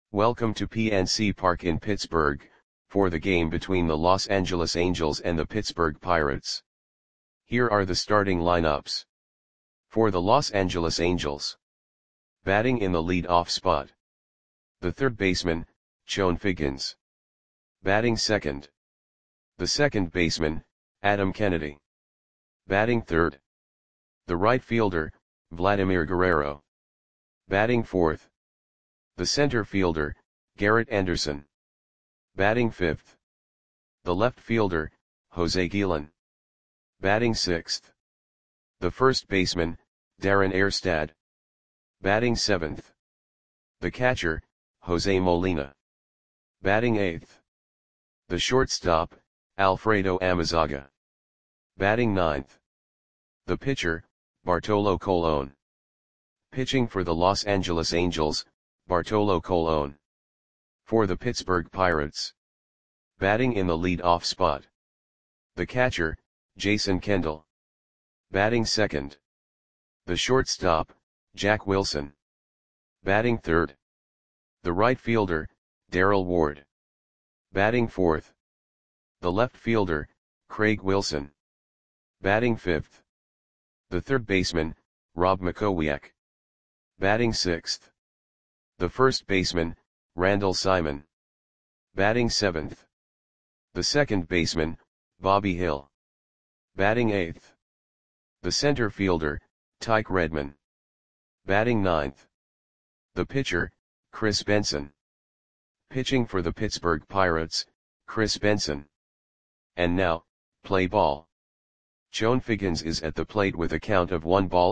Welcome to PNC Park in Pittsburgh, for the game between the Los Angeles Angels and the Pittsburgh Pirates. Here are the starting lineups. For the Los Angeles Angels. Batting in the lead-off spot. The third baseman, Chone Figgins. Batting second. The second baseman, Adam Kennedy. Batting third. The right fielder, Vladimir Guerrero. Batting fourth. The center fielder, Garrett Anderson. Batting fifth. The left fielder, Jose Guillen. Batting sixth. The first baseman, Darren Erstad. Batting seventh. The catcher, Jose Molina. Batting eighth. The shortstop, Alfredo Amezaga. Batting ninth. The pitcher, Bartolo Colon. Pitching for the Los Angeles Angels, Bartolo Colon. For the Pittsburgh Pirates. Batting in the lead-off spot. The catcher, Jason Kendall. Batting second. The shortstop, Jack Wilson. Batting third. The right fielder, Darrell Ward. Batting fourth. The left fielder, Craig Wilson. Batting fifth. The third baseman, Rob Makowiak. Batting sixth. The first baseman, Randall Simon. Batting seventh. The second baseman, Bobby Hill. Batting eighth. The center fielder, Tyke Redman. Batting ninth. The pitcher, Chris Benson. Pitching for the Pittsburgh Pirates, Chris Benson. And now, play ball. Chone Figgins is at the plate with a count of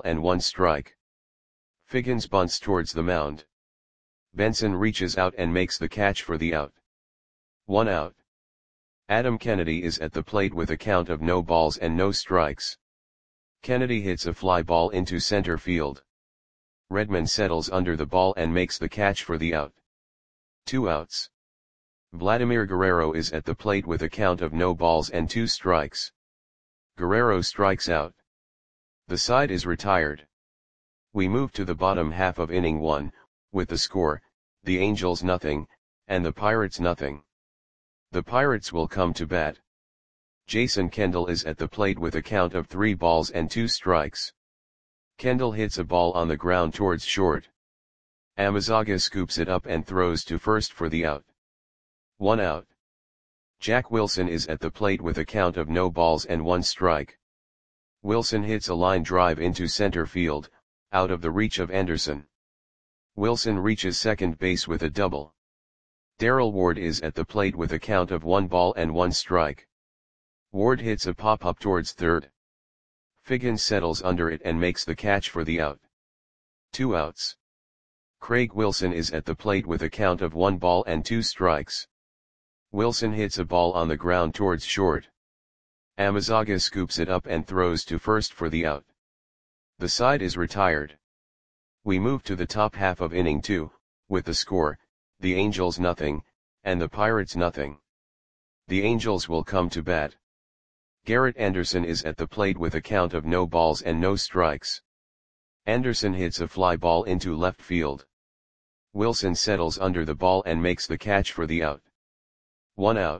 1-1 Figgins bunts towards the mound. Benson reaches out and makes the catch for the out. 1 out. Adam Kennedy is at the plate with a count of no balls and no strikes. Kennedy hits a fly ball into center field. Redman settles under the ball and makes the catch for the out. 2 outs. Vladimir Guerrero is at the plate with a count of no balls and 2 strikes. Guerrero strikes out. The side is retired. We move to the bottom half of inning 1, with the score, the Angels nothing, and the Pirates nothing. The Pirates will come to bat. Jason Kendall is at the plate with a count of 3 balls and 2 strikes. Kendall hits a ball on the ground towards short. Amezaga scoops it up and throws to first for the out. 1 out. Jack Wilson is at the plate with a count of no balls and 1 strike. Wilson hits a line drive into center field, out of the reach of Anderson. Wilson reaches second base with a double. Darrell Ward is at the plate with a count of 1 ball and 1 strike. Ward hits a pop-up towards third. Figgins settles under it and makes the catch for the out. 2 outs. Craig Wilson is at the plate with a count of 1 ball and 2 strikes. Wilson hits a ball on the ground towards short. Amezaga scoops it up and throws to first for the out. The side is retired. We move to the top half of inning 2, with the score, the Angels nothing, and the Pirates nothing. The Angels will come to bat. Garrett Anderson is at the plate with a count of no balls and no strikes. Anderson hits a fly ball into left field. Wilson settles under the ball and makes the catch for the out. 1 out.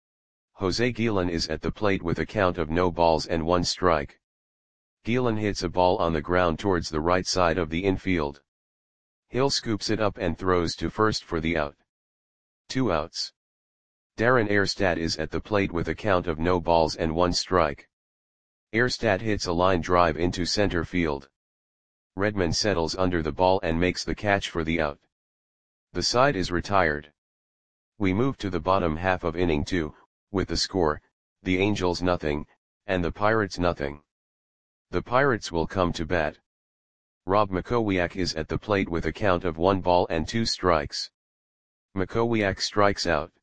Jose Guillen is at the plate with a count of no balls and 1 strike. Guillen hits a ball on the ground towards the right side of the infield. Hill scoops it up and throws to first for the out. 2 outs. Darren Erstad is at the plate with a count of no balls and 1 strike. Erstad hits a line drive into center field. Redman settles under the ball and makes the catch for the out. The side is retired. We move to the bottom half of inning 2, with the score, the Angels nothing, and the Pirates nothing. The Pirates will come to bat. Rob Makowiak is at the plate with a count of 1 ball and 2 strikes. Makowiak strikes out.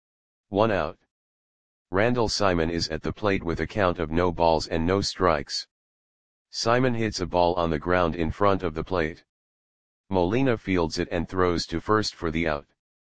1 out. Randall Simon is at the plate with a count of no balls and no strikes. Simon hits a ball on the ground in front of the plate. Molina fields it and throws to first for the out.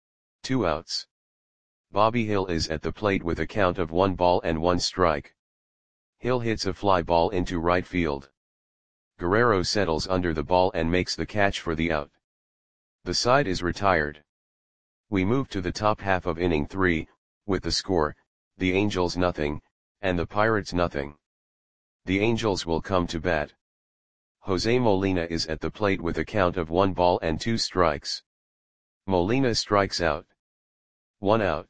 2 outs. Bobby Hill is at the plate with a count of 1 ball and 1 strike. Hill hits a fly ball into right field. Guerrero settles under the ball and makes the catch for the out. The side is retired. We move to the top half of inning 3, with the score, the Angels nothing, and the Pirates nothing. The Angels will come to bat. Jose Molina is at the plate with a count of 1 ball and 2 strikes. Molina strikes out. 1 out.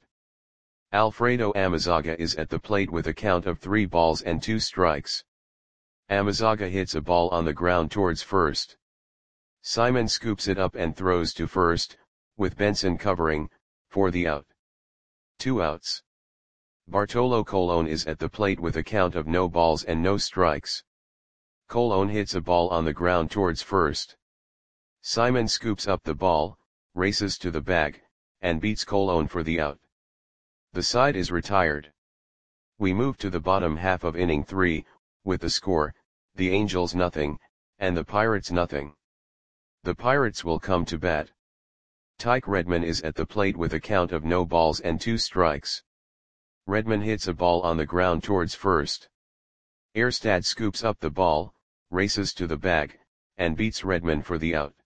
Alfredo Amezaga is at the plate with a count of 3 balls and 2 strikes. Amezaga hits a ball on the ground towards first. Simon scoops it up and throws to first, with Benson covering, for the out. 2 outs. Bartolo Colon is at the plate with a count of no balls and no strikes. Colon hits a ball on the ground towards first. Simon scoops up the ball, races to the bag, and beats Colon for the out. The side is retired. We move to the bottom half of inning 3, with the score, the Angels nothing, and the Pirates nothing. The Pirates will come to bat. Tyke Redman is at the plate with a count of no balls and 2 strikes. Redman hits a ball on the ground towards first. Erstad scoops up the ball, races to the bag, and beats Redman for the out.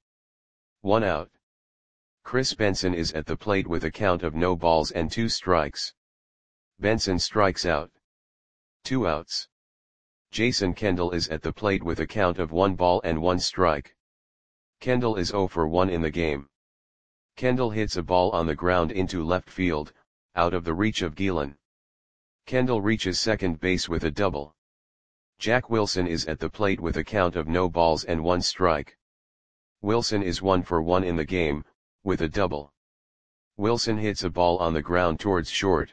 1 out. Chris Benson is at the plate with a count of no balls and 2 strikes. Benson strikes out. 2 outs. Jason Kendall is at the plate with a count of 1 ball and 1 strike. Kendall is 0 for 1 in the game. Kendall hits a ball on the ground into left field, out of the reach of Gielan. Kendall reaches second base with a double. Jack Wilson is at the plate with a count of no balls and 1 strike. Wilson is 1 for 1 in the game, with a double. Wilson hits a ball on the ground towards short.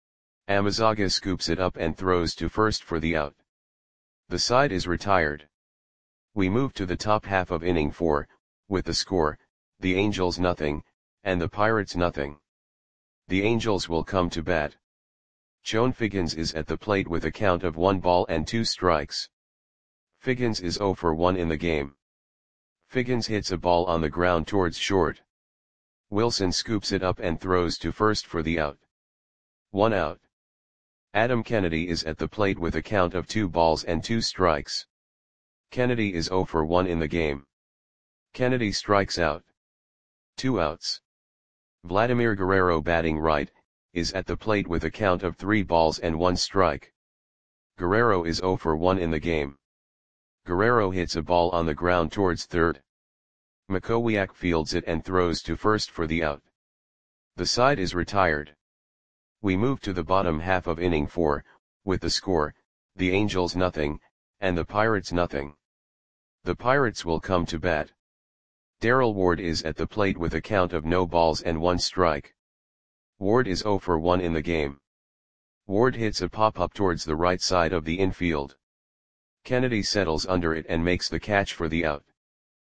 Amezaga scoops it up and throws to first for the out. The side is retired. We move to the top half of inning 4, with the score, the Angels nothing, and the Pirates nothing. The Angels will come to bat. Chone Figgins is at the plate with a count of 1 ball and 2 strikes. Figgins is 0 for 1 in the game. Figgins hits a ball on the ground towards short. Wilson scoops it up and throws to first for the out. 1 out. Adam Kennedy is at the plate with a count of 2 balls and 2 strikes. Kennedy is 0 for 1 in the game. Kennedy strikes out. 2 outs. Vladimir Guerrero, batting right, is at the plate with a count of 3 balls and 1 strike. Guerrero is 0 for 1 in the game. Guerrero hits a ball on the ground towards third. Makowiak fields it and throws to first for the out. The side is retired. We move to the bottom half of inning 4, with the score, the Angels nothing, and the Pirates nothing. The Pirates will come to bat. Darrell Ward is at the plate with a count of no balls and 1 strike. Ward is 0 for 1 in the game. Ward hits a pop-up towards the right side of the infield. Kennedy settles under it and makes the catch for the out.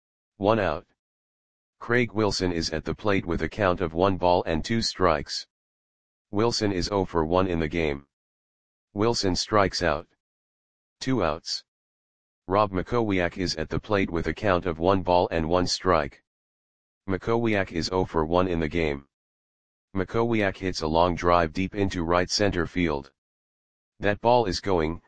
1 out. Craig Wilson is at the plate with a count of 1 ball and 2 strikes. Wilson is 0 for 1 in the game. Wilson strikes out. 2 outs. Rob Makowiak is at the plate with a count of 1 ball and 1 strike. Makowiak is 0 for 1 in the game. Makowiak hits a long drive deep into right center field. That ball is gone.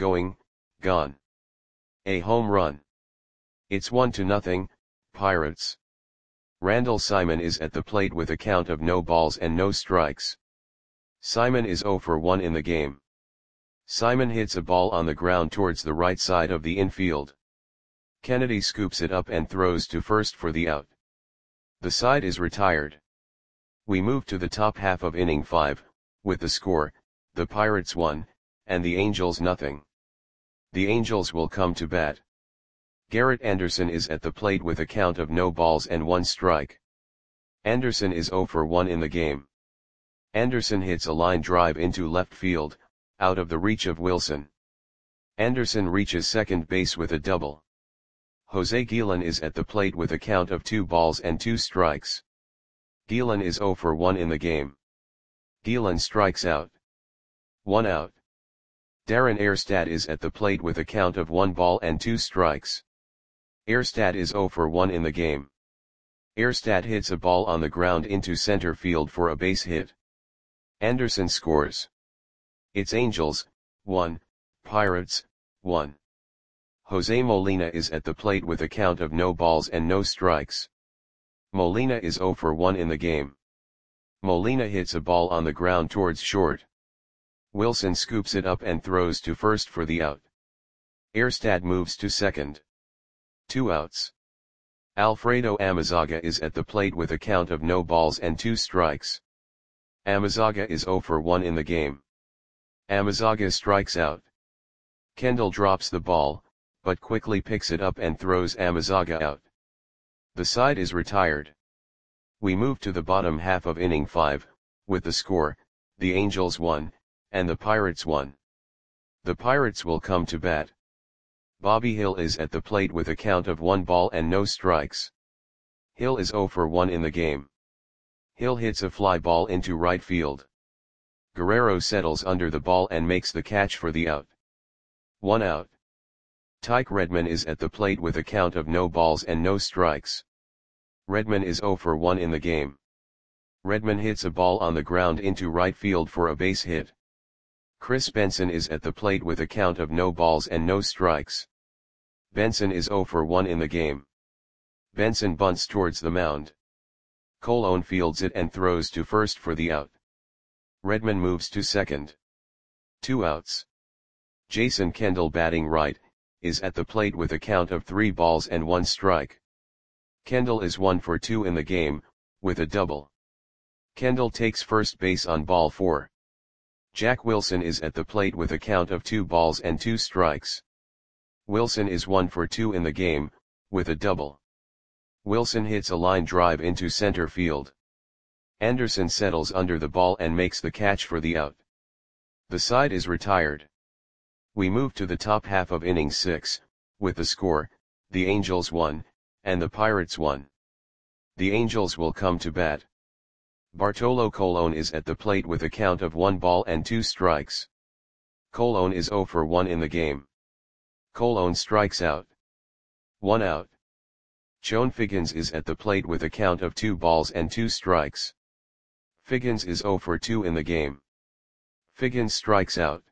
A home run. It's 1-0, Pirates. Randall Simon is at the plate with a count of no balls and no strikes. Simon is 0 for 1 in the game. Simon hits a ball on the ground towards the right side of the infield. Kennedy scoops it up and throws to first for the out. The side is retired. We move to the top half of inning 5, with the score, the Pirates 1, and the Angels nothing. The Angels will come to bat. Garrett Anderson is at the plate with a count of no balls and 1 strike. Anderson is 0 for 1 in the game. Anderson hits a line drive into left field, out of the reach of Wilson. Anderson reaches second base with a double. Jose Gielan is at the plate with a count of 2 balls and 2 strikes. Gielan is 0 for 1 in the game. Gielan strikes out. 1 out. Darren Erstad is at the plate with a count of 1 ball and 2 strikes. Erstad is 0 for 1 in the game. Erstad hits a ball on the ground into center field for a base hit. Anderson scores. It's Angels, 1, Pirates, 1. Jose Molina is at the plate with a count of no balls and no strikes. Molina is 0 for 1 in the game. Molina hits a ball on the ground towards short. Wilson scoops it up and throws to first for the out. Erstad moves to second. 2 outs. Alfredo Amezaga is at the plate with a count of no balls and 2 strikes. Amezaga is 0 for 1 in the game. Amezaga strikes out. Kendall drops the ball, but quickly picks it up and throws Amezaga out. The side is retired. We move to the bottom half of inning 5, with the score, the Angels 1, and the Pirates 1. The Pirates will come to bat. Bobby Hill is at the plate with a count of 1 ball and no strikes. Hill is 0 for 1 in the game. Hill hits a fly ball into right field. Guerrero settles under the ball and makes the catch for the out. 1 out. Tyke Redman is at the plate with a count of no balls and no strikes. Redman is 0 for 1 in the game. Redman hits a ball on the ground into right field for a base hit. Chris Benson is at the plate with a count of no balls and no strikes. Benson is 0 for 1 in the game. Benson bunts towards the mound. Colon fields it and throws to first for the out. Redman moves to second. 2 outs. Jason Kendall, batting right, is at the plate with a count of 3 balls and 1 strike. Kendall is 1 for 2 in the game, with a double. Kendall takes first base on ball 4. Jack Wilson is at the plate with a count of 2 balls and 2 strikes. Wilson is 1 for 2 in the game, with a double. Wilson hits a line drive into center field. Anderson settles under the ball and makes the catch for the out. The side is retired. We move to the top half of inning 6, with the score, the Angels 1, and the Pirates 1. The Angels will come to bat. Bartolo Colon is at the plate with a count of 1 ball and 2 strikes. Colon is 0 for 1 in the game. Colon strikes out. 1 out. Chone Figgins is at the plate with a count of 2 balls and 2 strikes. Figgins is 0 for 2 in the game. Figgins strikes out.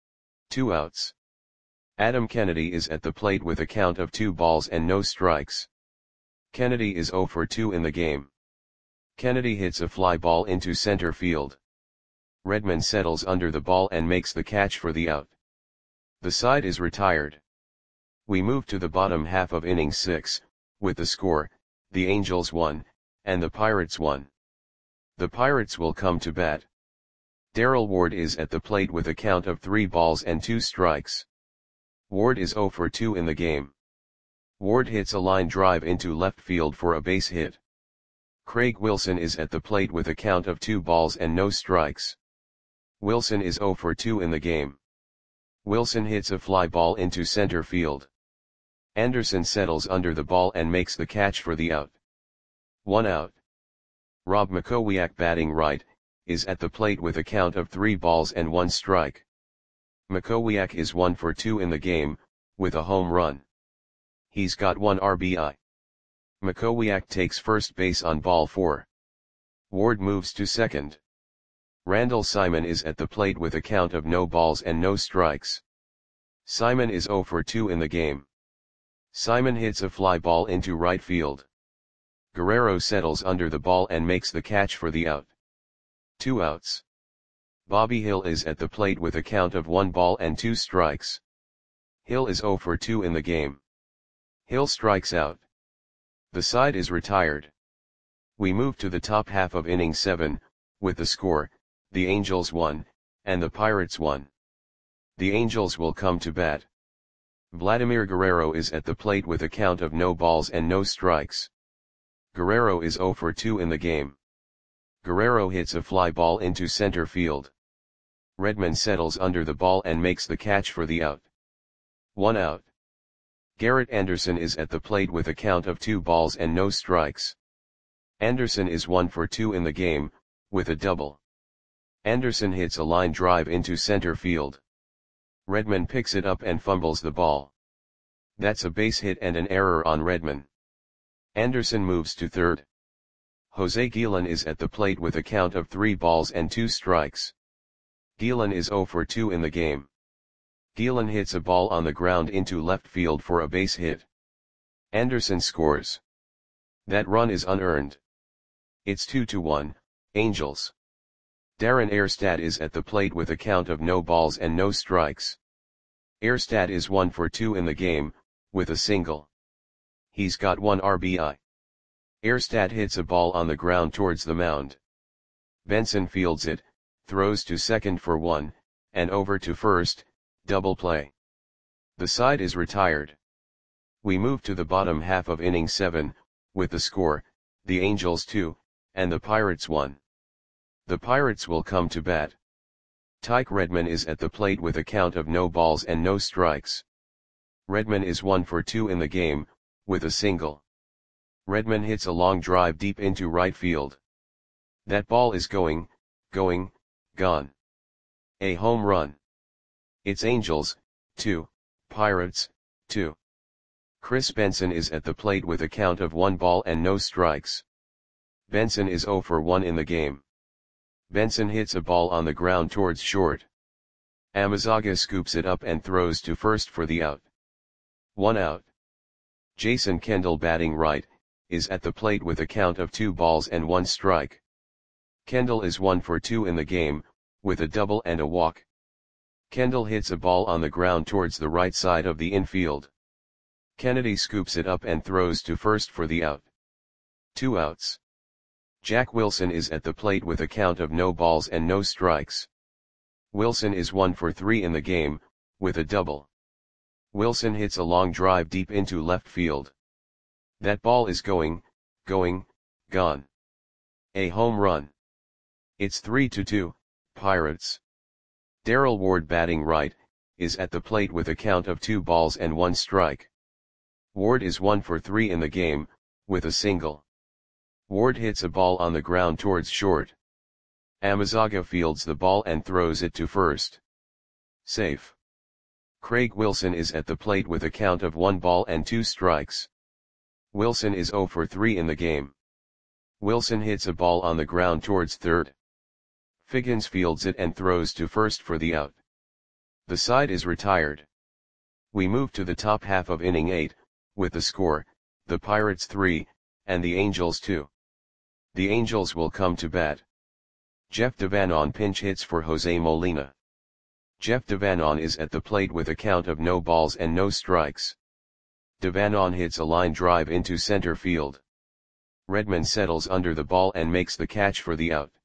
2 outs. Adam Kennedy is at the plate with a count of 2 balls and no strikes. Kennedy is 0 for 2 in the game. Kennedy hits a fly ball into center field. Redman settles under the ball and makes the catch for the out. The side is retired. We move to the bottom half of inning 6, with the score, the Angels 1, and the Pirates 1. The Pirates will come to bat. Darrell Ward is at the plate with a count of 3 balls and 2 strikes. Ward is 0 for 2 in the game. Ward hits a line drive into left field for a base hit. Craig Wilson is at the plate with a count of 2 balls and no strikes. Wilson is 0 for 2 in the game. Wilson hits a fly ball into center field. Anderson settles under the ball and makes the catch for the out. 1 out. Rob Makowiak, batting right, is at the plate with a count of 3 balls and 1 strike. Makowiak is 1 for 2 in the game, with a home run. He's got 1 RBI. Makowiak takes first base on ball 4. Ward moves to second. Randall Simon is at the plate with a count of no balls and no strikes. Simon is 0 for 2 in the game. Simon hits a fly ball into right field. Guerrero settles under the ball and makes the catch for the out. 2 outs. Bobby Hill is at the plate with a count of 1 ball and 2 strikes. Hill is 0 for 2 in the game. Hill strikes out. The side is retired. We move to the top half of inning 7, with the score, the Angels 1, and the Pirates 1. The Angels will come to bat. Vladimir Guerrero is at the plate with a count of no balls and no strikes. Guerrero is 0 for 2 in the game. Guerrero hits a fly ball into center field. Redman settles under the ball and makes the catch for the out. 1 out. Garrett Anderson is at the plate with a count of 2 balls and no strikes. Anderson is 1 for 2 in the game, with a double. Anderson hits a line drive into center field. Redman picks it up and fumbles the ball. That's a base hit and an error on Redman. Anderson moves to third. Jose Guillen is at the plate with a count of 3 balls and 2 strikes. Guillen is 0 for 2 in the game. Guillen hits a ball on the ground into left field for a base hit. Anderson scores. That run is unearned. It's 2-1, Angels. Darren Erstad is at the plate with a count of no balls and no strikes. Erstad is 1 for 2 in the game, with a single. He's got 1 RBI. Erstad hits a ball on the ground towards the mound. Benson fields it, throws to second for 1, and over to first, double play. The side is retired. We move to the bottom half of inning 7, with the score, the Angels 2, and the Pirates 1. The Pirates will come to bat. Tyke Redman is at the plate with a count of no balls and no strikes. Redman is 1 for 2 in the game, with a single. Redman hits a long drive deep into right field. That ball is going, gone. A home run. It's Angels, 2, Pirates, 2. Chris Benson is at the plate with a count of 1 ball and no strikes. Benson is 0 for 1 in the game. Benson hits a ball on the ground towards short. Amezaga scoops it up and throws to first for the out. 1 out. Jason Kendall, batting right, is at the plate with a count of 2 balls and 1 strike. Kendall is 1 for 2 in the game, with a double and a walk. Kendall hits a ball on the ground towards the right side of the infield. Kennedy scoops it up and throws to first for the out. 2 outs. Jack Wilson is at the plate with a count of no balls and no strikes. Wilson is 1 for 3 in the game, with a double. Wilson hits a long drive deep into left field. That ball is going, gone. A home run. It's 3-2, Pirates. Darrell Ward, batting right, is at the plate with a count of 2 balls and 1 strike. Ward is 1 for 3 in the game, with a single. Ward hits a ball on the ground towards short. Amezaga fields the ball and throws it to first. Safe. Craig Wilson is at the plate with a count of 1 ball and 2 strikes. Wilson is 0 for 3 in the game. Wilson hits a ball on the ground towards third. Figgins fields it and throws to first for the out. The side is retired. We move to the top half of inning 8, with the score, the Pirates 3, and the Angels 2. The Angels will come to bat. Jeff Devanon pinch hits for Jose Molina. Jeff Devanon is at the plate with a count of no balls and no strikes. Devanon hits a line drive into center field. Redman settles under the ball and makes the catch for the out.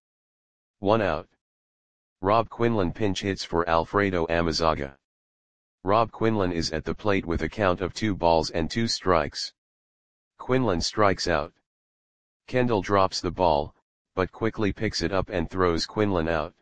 1 out. Rob Quinlan pinch hits for Alfredo Amezaga. Rob Quinlan is at the plate with a count of 2 balls and 2 strikes. Quinlan strikes out. Kendall drops the ball, but quickly picks it up and throws Quinlan out.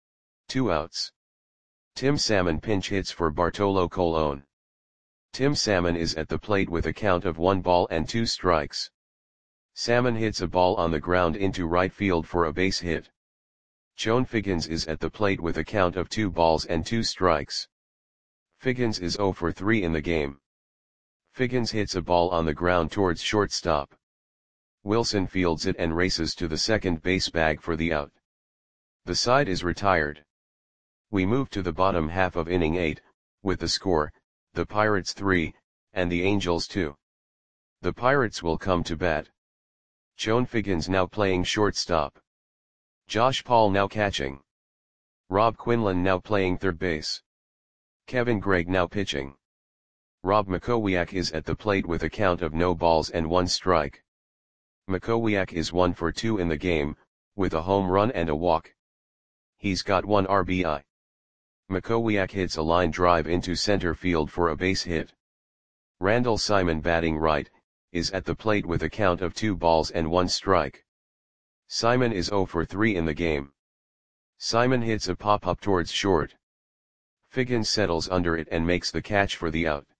2 outs. Tim Salmon pinch hits for Bartolo Colon. Tim Salmon is at the plate with a count of 1 ball and 2 strikes. Salmon hits a ball on the ground into right field for a base hit. Joan Figgins is at the plate with a count of 2 balls and 2 strikes. Figgins is 0 for 3 in the game. Figgins hits a ball on the ground towards shortstop. Wilson fields it and races to the second base bag for the out. The side is retired. We move to the bottom half of inning 8, with the score, the Pirates 3, and the Angels 2. The Pirates will come to bat. Joan Figgins now playing shortstop. Josh Paul now catching. Rob Quinlan now playing third base. Kevin Gregg now pitching. Rob Makowiak is at the plate with a count of no balls and 1 strike. Makowiak is 1 for 2 in the game, with a home run and a walk. He's got 1 RBI. Makowiak hits a line drive into center field for a base hit. Randall Simon, batting right, is at the plate with a count of 2 balls and 1 strike. Simon is 0 for 3 in the game. Simon hits a pop-up towards short. Figgins settles under it and makes the catch for the out.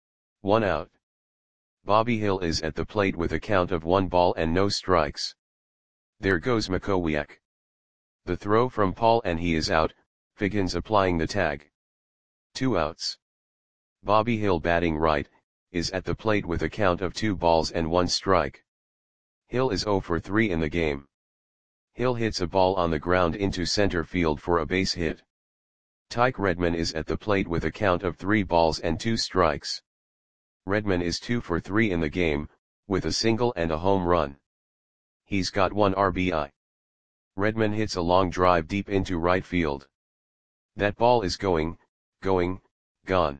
1 out. Bobby Hill is at the plate with a count of 1 ball and no strikes. There goes Makowiak. The throw from Paul and he is out, Figgins applying the tag. 2 outs. Bobby Hill, batting right, is at the plate with a count of 2 balls and 1 strike. Hill is 0 for 3 in the game. Hill hits a ball on the ground into center field for a base hit. Tyke Redman is at the plate with a count of 3 balls and 2 strikes. Redman is 2 for 3 in the game, with a single and a home run. He's got 1 RBI. Redman hits a long drive deep into right field. That ball is going, gone.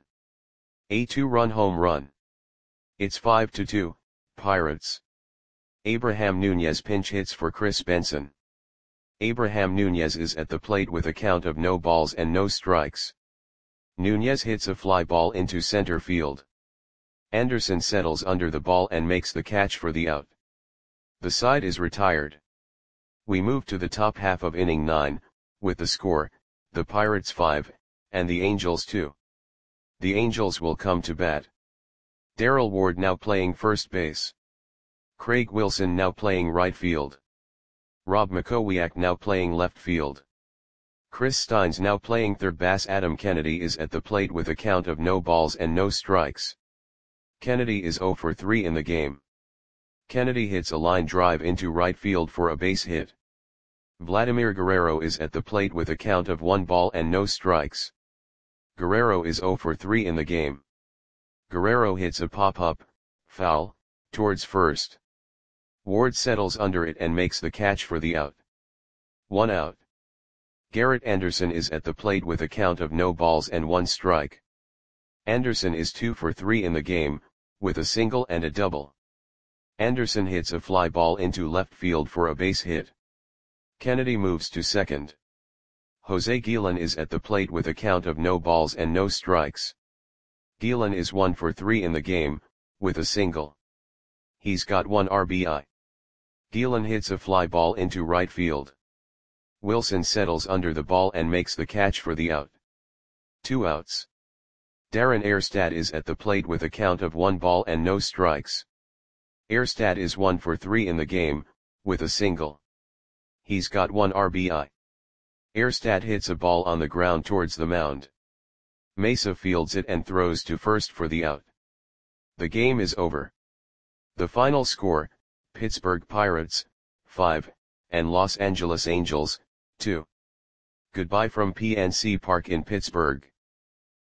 A 2-run home run. It's 5-2, Pirates. Abraham Nunez pinch hits for Chris Benson. Abraham Nunez is at the plate with a count of no balls and no strikes. Nunez hits a fly ball into center field. Anderson settles under the ball and makes the catch for the out. The side is retired. We move to the top half of inning 9, with the score, the Pirates 5, and the Angels 2. The Angels will come to bat. Darrell Ward now playing first base. Craig Wilson now playing right field. Rob Makowiak now playing left field. Chris Steins now playing third base. Adam Kennedy is at the plate with a count of no balls and no strikes. Kennedy is 0 for 3 in the game. Kennedy hits a line drive into right field for a base hit. Vladimir Guerrero is at the plate with a count of 1 ball and no strikes. Guerrero is 0 for 3 in the game. Guerrero hits a pop-up, foul, towards first. Ward settles under it and makes the catch for the out. 1 out. Garrett Anderson is at the plate with a count of no balls and 1 strike. Anderson is 2 for 3 in the game, with a single and a double. Anderson hits a fly ball into left field for a base hit. Kennedy moves to second. Jose Guillen is at the plate with a count of no balls and no strikes. Guillen is 1 for 3 in the game, with a single. He's got 1 RBI. Guillen hits a fly ball into right field. Wilson settles under the ball and makes the catch for the out. 2 outs. Darren Erstad is at the plate with a count of 1 ball and no strikes. Erstad is 1 for 3 in the game, with a single. He's got 1 RBI. Erstad hits a ball on the ground towards the mound. Mesa fields it and throws to first for the out. The game is over. The final score, Pittsburgh Pirates, 5, and Los Angeles Angels, 2. Goodbye from PNC Park in Pittsburgh.